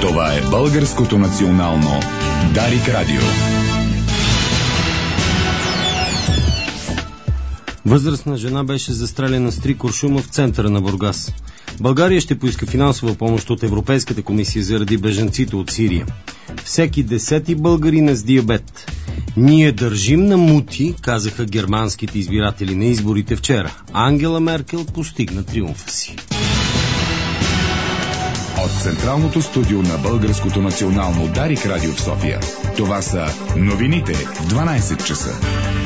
Това е Българското национално Дарик Радио. Възрастна жена беше застреляна с 3 куршума в центъра на Бургас. България ще поиска финансова помощ от Европейската комисия заради бежанците от Сирия. Всеки 10-ти българин е с диабет. Ние държим на мути, казаха германските избиратели на изборите вчера. Ангела Меркел постигна триумфа си. От Централното студио на Българското национално Дарик Радио в София. Това са новините в 12 часа.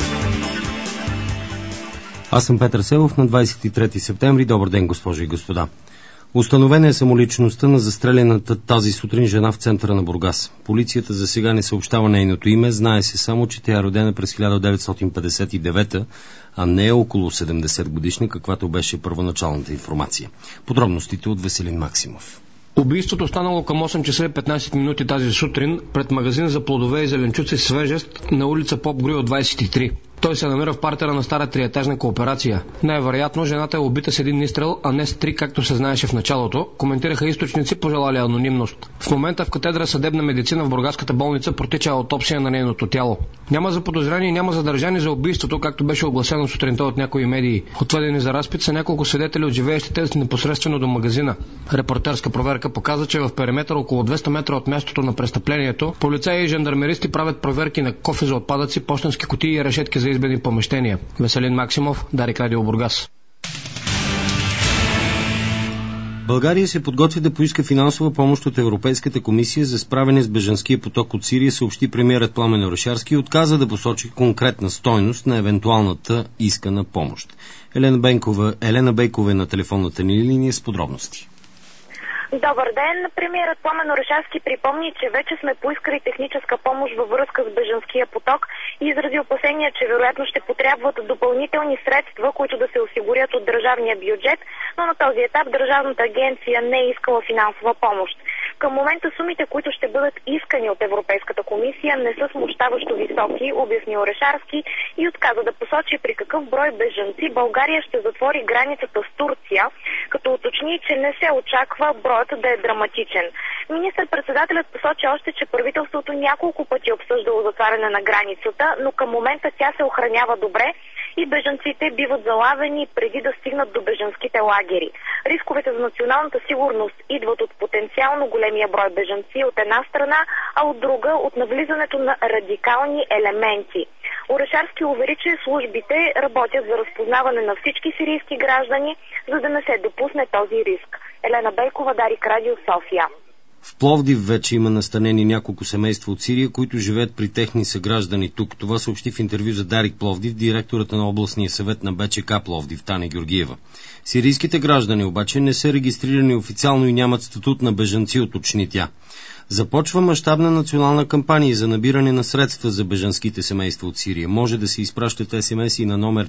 Аз съм Петър Селов на 23 септември. Добър ден, госпожи и господа. Установена е самоличността на застрелената тази сутрин жена в центъра на Бургас. Полицията за сега не съобщава нейното име, знае се само, че тя е родена през 1959, а не е около 70 годишна, каквато беше първоначалната информация. Подробностите от Веселин Максимов. Убийството станало към 8 часа и 15 минути тази сутрин пред магазин за плодове и зеленчуци Свежест на улица Поп Груйо 23. Той се намира в партера на стара триетажна кооперация. Най-вероятно жената е убита с един изстрел, а не с 3, както се знаеше в началото, коментираха източници, пожелали анонимност. В момента в катедра съдебна медицина в Бургаската болница протича аутопсия на нейното тяло. Няма заподозрени и няма задържани за убийството, както беше огласено сутринта от някои медии. Отведени за разпит са няколко свидетели от живеещите непосредствено до магазина. Репортерска проверка показа, че в периметър около 200 метра от мястото на престъплението полицаи и жандармеристи правят проверки на кофи за отпадъци, пощенски кутии и решетки за избени помещения. Веселин Максимов, Дарик Радио Бургас. България се подготви да поиска финансова помощ от Европейската комисия за справяне с бежанския поток от Сирия, съобщи премиерът Пламен Орешарски и отказа да посочи конкретна стойност на евентуалната искана помощ. Елена Бейкова е на телефонната ни линия с подробности. Добър ден. Премиерът Пламен Орешарски припомни, че вече сме поискали техническа помощ във връзка с бежанския поток и изрази опасения, че вероятно ще потребват допълнителни средства, които да се осигурят от държавния бюджет, но на този етап Държавната агенция не е искала финансова помощ. Към момента сумите, които ще бъдат искани от Европейската комисия, не са смущаващо високи, обясни Орешарски и отказа да посочи при какъв брой бежанци България ще затвори границата с Турция, като уточни, че не се очаква броят да е драматичен. Министър-председателят посочи още, че правителството няколко пъти е обсъждало затваряне на границата, но към момента тя се охранява добре и бежанците биват залавени преди да стигнат до бежанските лагери. Рисковете за националната сигурност идват от потенциално големия брой бежанци от една страна, а от друга от навлизането на радикални елементи. Орешарски увери, че службите работят за разпознаване на всички сирийски граждани, за да не се допусне този риск. Елена Бейкова, Дарик Радио, София. В Пловдив вече има настанени няколко семейства от Сирия, които живеят при техни съграждани тук. Това съобщи в интервю за Дарик Пловдив директората на областния съвет на БЧК Пловдив Таня Георгиева. Сирийските граждани обаче не са регистрирани официално и нямат статут на бежанци, уточни тя. Започва мащабна национална кампания за набиране на средства за бежанските семейства от Сирия. Може да се изпращат СМС-и на номер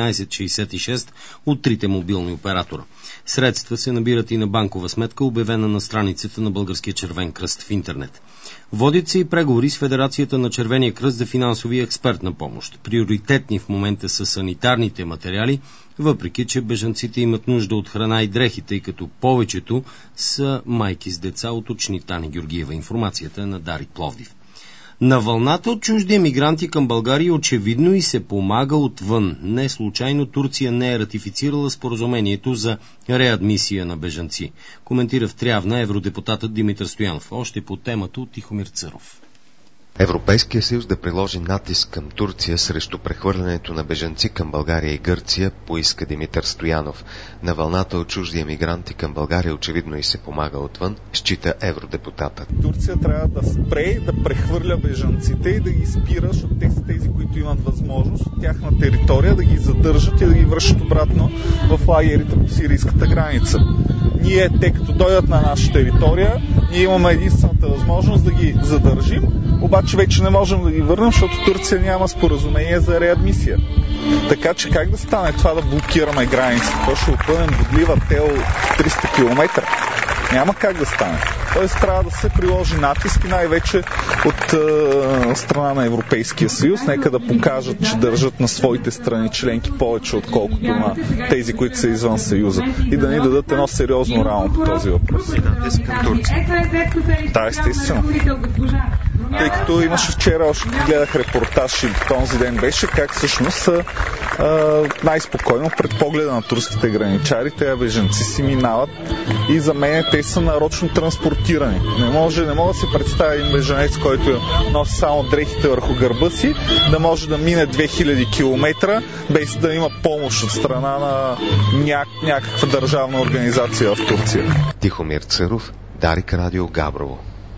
1466 от трите мобилни оператора. Средства се набират и на банкова сметка, обявена на страницата на Българския червен кръст в интернет. Водят се и преговори с Федерацията на Червения кръст за финансови и експертна помощ. Приоритетни в момента са санитарните материали, въпреки че бежанците имат нужда от храна и дрехи, тъй като повечето са майки с деца, уточни Таня Георгиева. Информацията е на Дарик Пловдив. На вълната от чужди емигранти към България очевидно и се помага отвън. Не случайно Турция не е ратифицирала споразумението за реадмисия на бежанци. Коментира в Трявна евродепутатът Димитър Стоянов. Още по темата от Тихомир Църов. Европейския съюз да приложи натиск към Турция срещу прехвърлянето на бежанци към България и Гърция, поиска Димитър Стоянов. На вълната от чужди емигранти към България очевидно и се помага отвън, счита евродепутатът. Турция трябва да спре да прехвърля бежанците и да ги спира, защото те са тези, които имат възможност от тяхна територия да ги задържат и да ги връщат обратно в лагерите по сирийската граница. Ние, те като дойдат на наша територия, ние имаме единствената възможност да ги задържим, обаче вече не можем да ги върнем, защото Турция няма споразумение за реадмисия. Така че как да стане това да блокираме границата? То ще отпънем бодлива тел 300 км. Няма как да стане. Тоест трябва да се приложи натиск и най-вече от страна на Европейския съюз. Нека да покажат, че държат на своите страни членки повече, отколкото на тези, които са извън Съюза. И да ни дадат едно сериозно рамо по този въпрос. Да, естествено. Тъй като имаше вчера, още гледах репортаж и този ден беше, как всъщност най-спокойно пред погледа на турските граничари тези бежанци си минават и за мен те са нарочно транспортирани. Не мога да си представя един бежанец, който носи само дрехите върху гърба си, да може да мине 2000 км без да има помощ от страна на някаква държавна организация в Турция. Тихомир Църов, Дарик Радио, Габрово.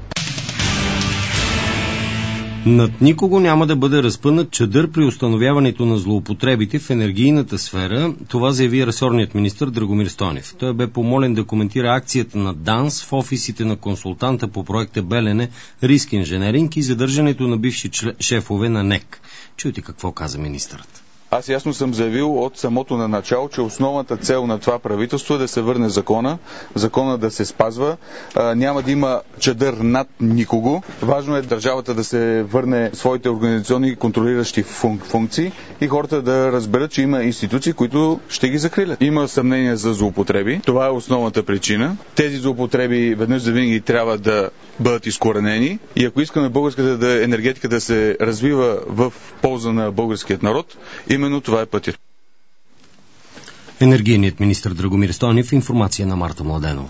Над никого няма да бъде разпънат чадър при установяването на злоупотребите в енергийната сфера, това заяви ресорният министър Драгомир Стойнев. Той бе помолен да коментира акцията на ДАНС в офисите на консултанта по проекта Белене Риск инженеринг и задържането на бивши шефове на НЕК. Чуйте какво каза министърът. Аз ясно съм заявил от самото на начало, че основната цел на това правителство е да се върне закона да се спазва, няма да има чадър над никого. Важно е държавата да се върне своите организационни и контролиращи функции и хората да разберат, че има институции, които ще ги закрилят. Има съмнение за злоупотреби. Това е основната причина. Тези злоупотреби веднъж за винаги трябва да бъдат изкоренени и ако искаме българската енергетика да се развива в полза на българският народ, именно това е пътят. Енергийният министър Драгомир Стойнев, информация на Марта Младенова.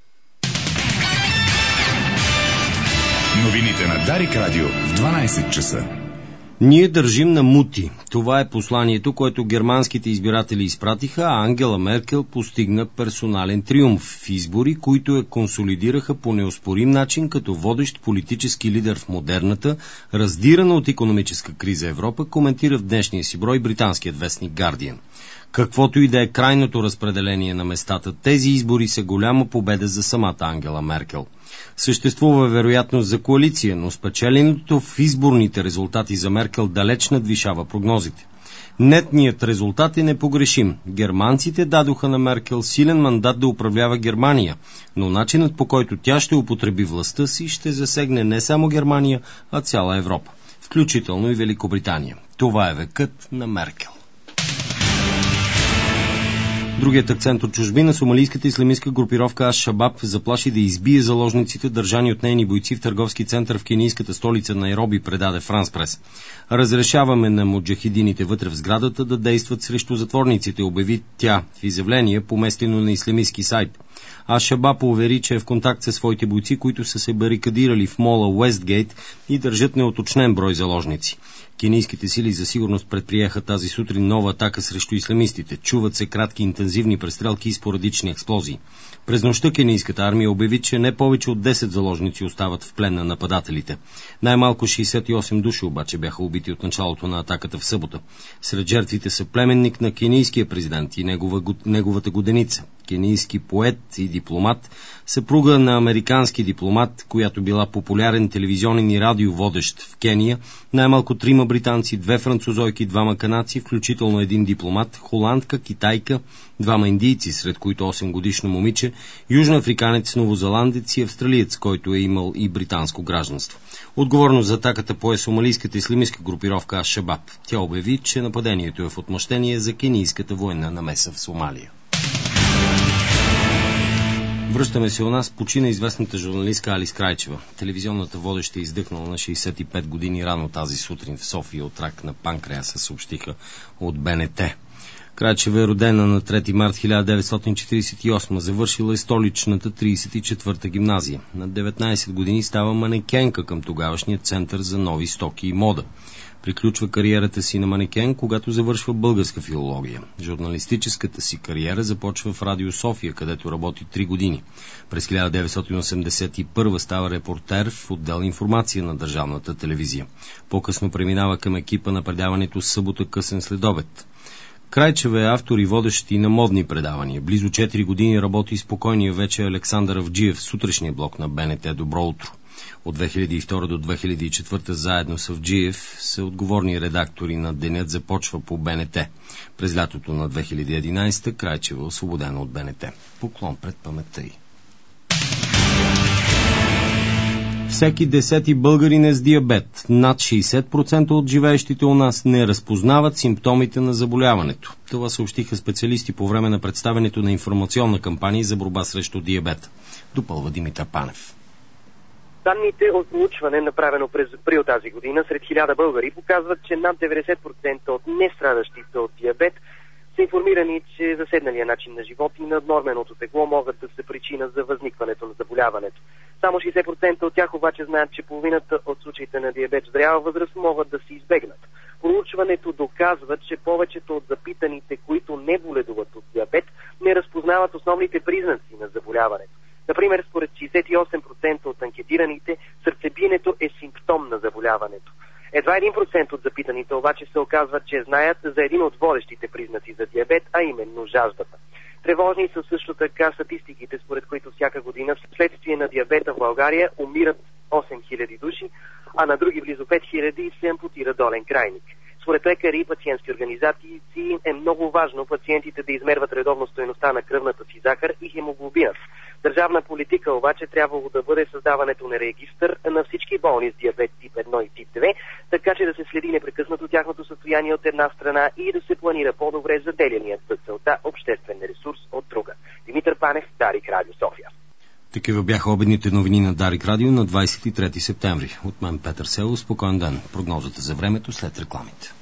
Новините на Дарик Радио в 12 часа. Ние държим на мути. Това е посланието, което германските избиратели изпратиха, а Ангела Меркел постигна персонален триумф в избори, които я консолидираха по неоспорим начин като водещ политически лидер в модерната, раздирана от икономическа криза Европа, коментира в днешния си брой британският вестник Guardian. Каквото и да е крайното разпределение на местата, тези избори са голяма победа за самата Ангела Меркел. Съществува вероятност за коалиция, но спечеленото в изборните резултати за Меркел далеч надвишава прогнозите. Нетният резултат е непогрешим. Германците дадоха на Меркел силен мандат да управлява Германия, но начинът по който тя ще употреби властта си ще засегне не само Германия, а цяла Европа, включително и Великобритания. Това е векът на Меркел. Другият акцент от чужбина, сомалийската ислямистка групировка Аш-Шабаб заплаши да избие заложниците, държани от нейни бойци в търговски център в кенийската столица Найроби, предаде Франс Прес. Разрешаваме на муджахидините вътре в сградата да действат срещу затворниците, обяви тя в изявление, поместено на ислямистки сайт. Аш-Шабаб увери, че е в контакт със своите бойци, които са се барикадирали в мола Уестгейт и държат неуточнен брой заложници. Кенийските сили за сигурност предприеха тази сутрин нова атака срещу исламистите. Чуват се кратки интензивни престрелки и спорадични експлозии. През нощта кенийската армия обяви, че не повече от 10 заложници остават в плен на нападателите. Най-малко 68 души обаче бяха убити от началото на атаката в събота. Сред жертвите са племенник на кенийския президент и неговата годеница, кенийски поет и дипломат, съпруга на американски дипломат, която била популярен телевизионен и радиоводещ в Кения, най-малко 3 британци, 2 французойки, 2 канадци, включително един дипломат, холандка, китайка, 2 индийци, сред които 8-годишно момиче, южноафриканец, новозеландец и австралиец, който е имал и британско гражданство. Отговорност за атаката пое сомалийската ислямистка групировка Аш-Шабаб. Тя обяви, че нападението е в отмъщение за кенийската военна намеса в Сомалия. Връщаме се у нас. Почина известната журналистка Алис Крайчева. Телевизионната водеща е издъхнала на 65 години рано тази сутрин в София от рак на панкреаса, съобщиха от БНТ. Крайчева е родена на 3 март 1948, завършила е столичната 34-та гимназия. На 19 години става манекенка към тогавашния център за нови стоки и мода. Приключва кариерата си на манекен, когато завършва българска филология. Журналистическата си кариера започва в Радио София, където работи 3 години. През 1981 става репортер в отдел информация на държавната телевизия. По-късно преминава към екипа на предаването Събота късен следобед. Крайчева е автор и водещ и на модни предавания. Близо 4 години работи спокойния вече Александър Авджиев в сутрешния блок на БНТ «Добро утро». От 2002 до 2004 заедно с Авджиев са отговорни редактори на Денят започва по БНТ. През лятото на 2011 Крайчева е освободена от БНТ. Поклон пред паметта й. Всеки 10 българин е с диабет. Над 60% от живеещите у нас не разпознават симптомите на заболяването. Това съобщиха специалисти по време на представянето на информационна кампания за борба срещу диабет. Допълва Димитър Панев. Данните от проучване, направено през април тази година сред 1000 българи, показват, че над 90% от нестрадащите от диабет са информирани, че заседналия начин на живот и наднорменото тегло могат да са причина за възникването на заболяването. Само 60% от тях обаче знаят, че половината от случаите на диабет в зряла възраст могат да се избегнат. Проучването доказва, че повечето от запитаните, които не боледуват от диабет, не разпознават основните признаци на заболяването. Например, според 68% от анкетираните, сърцебиенето е симптом на заболяването. Едва 1% от запитаните обаче се оказват, че знаят за един от водещите признаци за диабет, а именно жаждата. Тревожни са също така статистиките, според които всяка година вследствие на диабета в България умират 8000 души, а на други близо 5000 се ампутира долен крайник. Според лекари и пациентски организации е много важно пациентите да измерват редовно стойността на кръвната си захар и хемоглобинът. Държавна политика обаче трябвало да бъде създаването на регистър на всички болни с диабет тип 1 и тип 2, така че да се следи непрекъснато тяхното състояние от една страна и да се планира по-добре заделяният за целта обществен ресурс от друга. Димитър Панев, Дарик Радио, София. Такива бяха обедните новини на Дарик Радио на 23 септември. От мен Петър Селов, спокоен ден. Прогнозата за времето след рекламите.